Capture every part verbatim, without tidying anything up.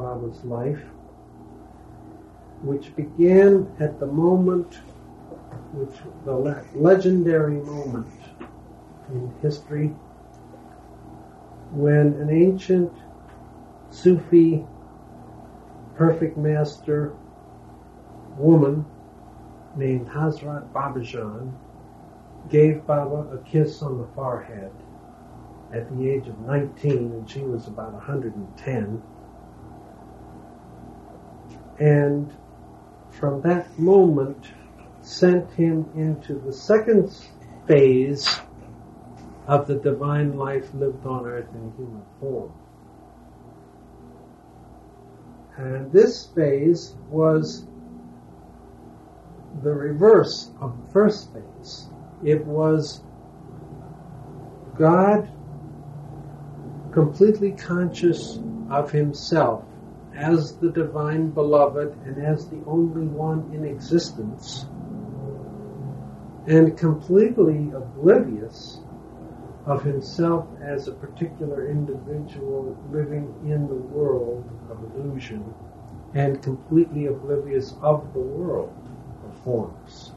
Baba's life, which began at the moment, which the le- legendary moment in history, when an ancient Sufi perfect master woman named Hazrat Babajan gave Baba a kiss on the forehead at the age of nineteen, and she was about one hundred ten. And from that moment sent him into the second phase of the divine life lived on earth in human form. And this phase was the reverse of the first phase. It was God completely conscious of himself as the divine beloved and as the only one in existence, and completely oblivious of himself as a particular individual living in the world of illusion, and completely oblivious of the world of forms.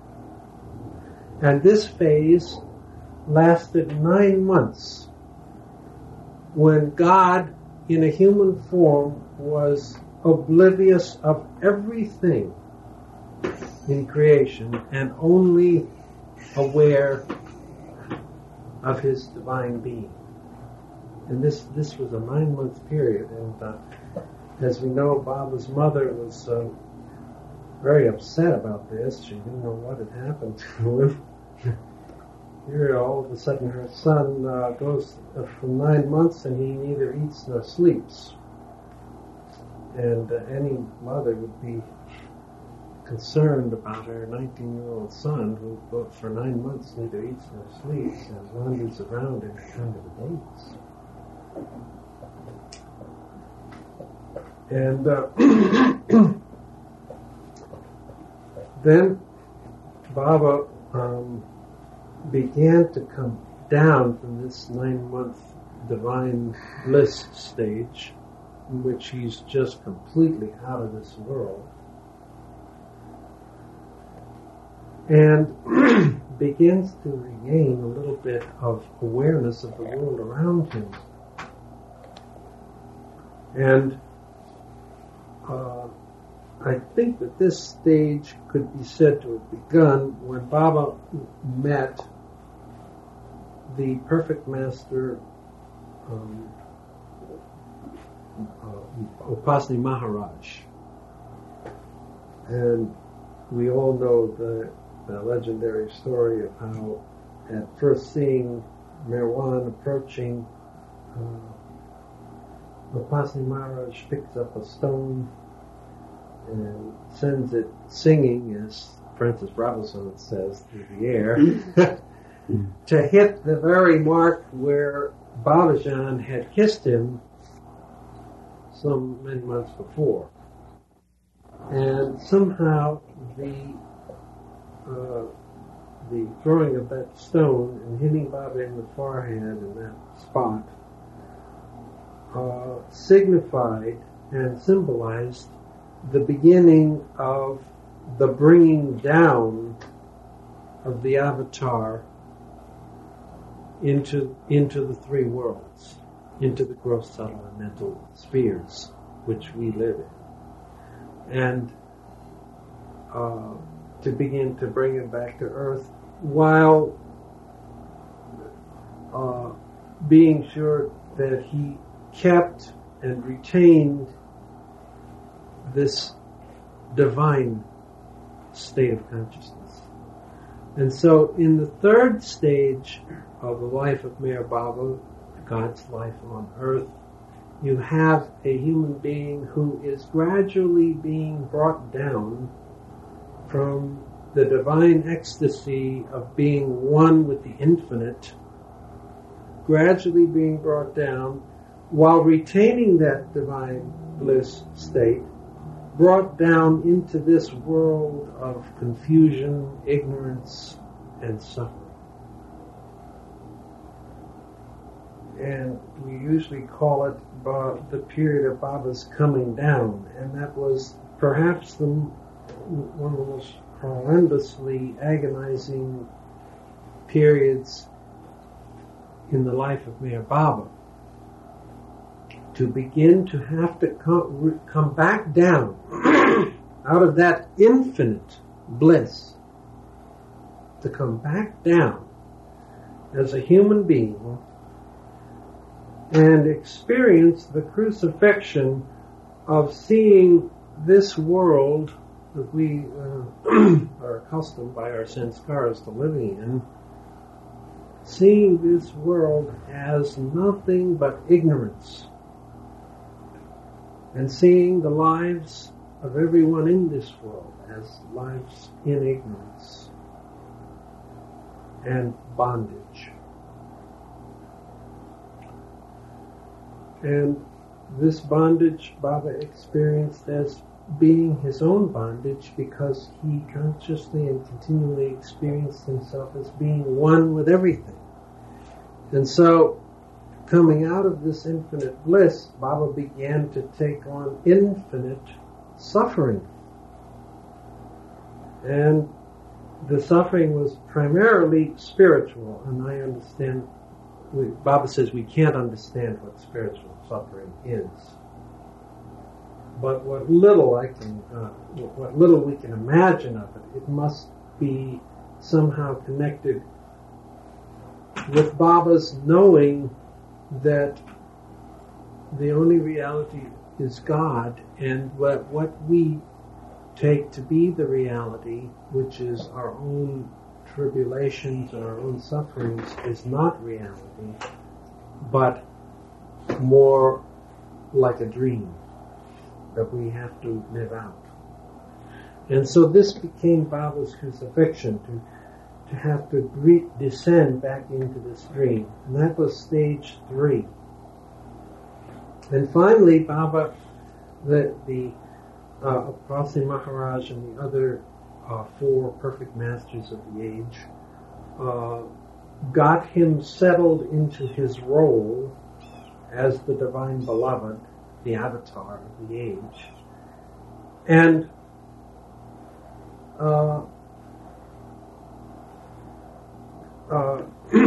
And this phase lasted nine months, when God in a human form was oblivious of everything in creation and only aware of his divine being. And this this was a nine-month period, and uh, as we know, Baba's mother was uh, very upset about this. She didn't know what had happened to him. Here, all of a sudden, her son uh, goes uh, for nine months and he neither eats nor sleeps. And uh, any mother would be concerned about her nineteen-year-old son who, for nine months, neither eats nor sleeps and wanders around in a kind of a daze. And uh, then Baba um, began to come down from this nine-month divine bliss stage, in which he's just completely out of this world, and begins to regain a little bit of awareness of the world around him. And uh, I think that this stage could be said to have begun when Baba met the perfect master um, uh, Upasani Maharaj. And we all know the, the legendary story of how, at first seeing Meherwan approaching, uh, Upasani Maharaj picks up a stone and sends it singing, as Francis Robinson says, through the air, to hit the very mark where Babajan had kissed him some many months before. And somehow the uh, the throwing of that stone and hitting Baba in the forehead in that spot uh, signified and symbolized the beginning of the bringing down of the avatar into into the three worlds, into the gross, subtle, and mental spheres which we live in, and uh, to begin to bring it back to earth, while uh, being sure that he kept and retained this divine state of consciousness. And so in the third stage of the life of Meher Baba, God's life on earth, you have a human being who is gradually being brought down from the divine ecstasy of being one with the infinite, gradually being brought down while retaining that divine bliss state, brought down into this world of confusion, ignorance, and suffering. and we usually call it uh, the period of Baba's coming down, and that was perhaps the one of the most horrendously agonizing periods in the life of Meher Baba. To begin to have to come, come back down out of that infinite bliss, to come back down as a human being and experience the crucifixion of seeing this world that we uh, are accustomed by our sanskaras to living in, seeing this world as nothing but ignorance, and seeing the lives of everyone in this world as lives in ignorance and bondage. And this bondage Baba experienced as being his own bondage, because he consciously and continually experienced himself as being one with everything. And so, coming out of this infinite bliss, Baba began to take on infinite suffering. And the suffering was primarily spiritual, and I understand, we, Baba says we can't understand what spiritual suffering is. But what little I can, uh, what little we can imagine of it, it must be somehow connected with Baba's knowing that the only reality is God, and what, what we take to be the reality, which is our own tribulations and our own sufferings, is not reality, but more like a dream that we have to live out. And so this became Baba's crucifixion, to to have to re- descend back into this dream. And that was stage three. And finally, Baba, the, the uh, Prasi Maharaj and the other uh, four perfect masters of the age uh, got him settled into his role as the Divine Beloved, the avatar of the age, and uh, uh,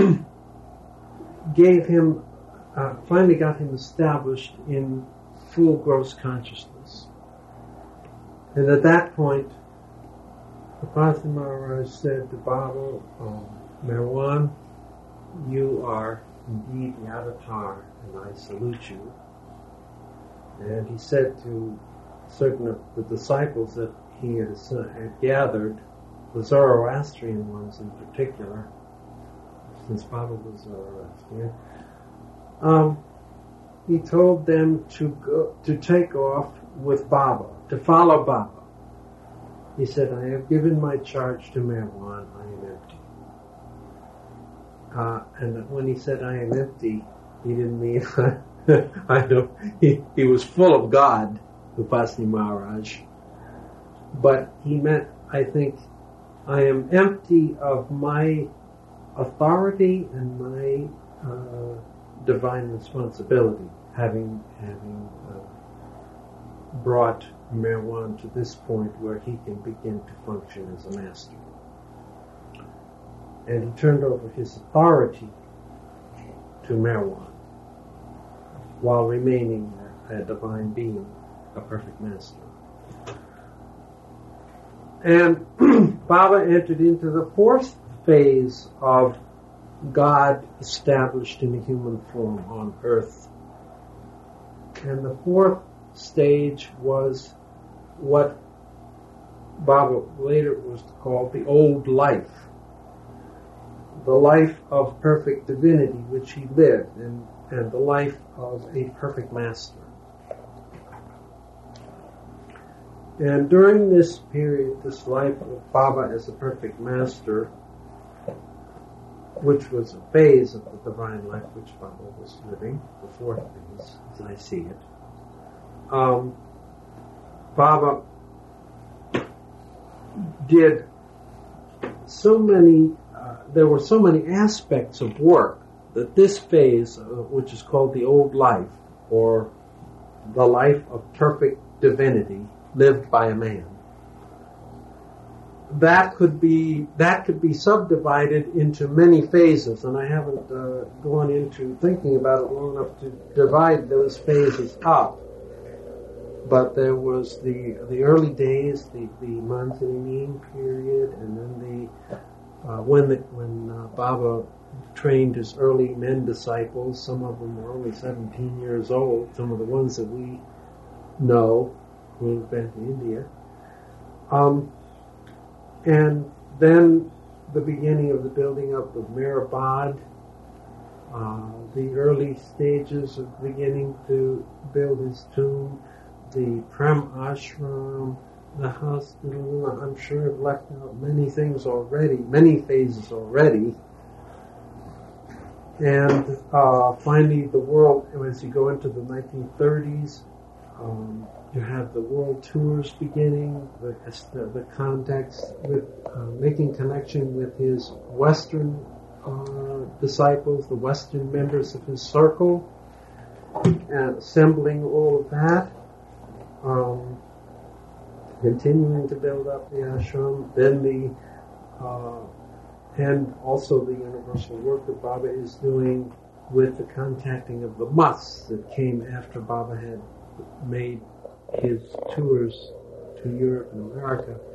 gave him, uh, finally got him established in full gross consciousness. And at that point, the Prasi Maharaj said to Baba, um, Meherwan, you are indeed the avatar, and I salute you. And he said to certain of the disciples that he had, had gathered, the Zoroastrian ones in particular, since Baba was Zoroastrian, um, he told them to go, to take off with Baba, to follow Baba. He said, I have given my charge to Meherwan, I am empty. Uh, and when he said, I am empty, he didn't mean, I know, he, he was full of God, Upasani Maharaj, but he meant, I think, I am empty of my authority and my uh, divine responsibility, having having uh, brought Meherwan to this point where he can begin to function as a master. And he turned over his authority to Meherwan while remaining a divine being, a perfect master. And Baba entered into the fourth phase of God established in a human form on earth. And the fourth stage was what Baba later was called the old life, the life of perfect divinity which he lived, and, and the life of a perfect master. And during this period, this life of Baba as a perfect master, which was a phase of the divine life which Baba was living, the fourth phase, as I see it, um, Baba did so many, uh, there were so many aspects of work that this phase, uh, which is called the old life, or the life of perfect divinity lived by a man, that could be that could be subdivided into many phases, and I haven't uh, gone into thinking about it long enough to divide those phases up. But there was the the early days, the the Manzanin period, and then the uh, when the, when uh, Baba trained his early men disciples. Some of them were only seventeen years old. Some of the ones that we know who have been to India. Um, and then the beginning of the building up of Mehrabad, uh, the early stages of beginning to build his tomb, the Prem Ashram, the hospital. I'm sure I've left out many things already, many phases already. And uh, finally, the world, as you go into the nineteen thirties, um, you have the world tours beginning, the, the, the contacts with, uh, making connection with his Western uh, disciples, the Western members of his circle, and assembling all of that, um, continuing to build up the ashram, then the, uh, and also the universal work that Baba is doing with the contacting of the musts that came after Baba had made his tours to Europe and America.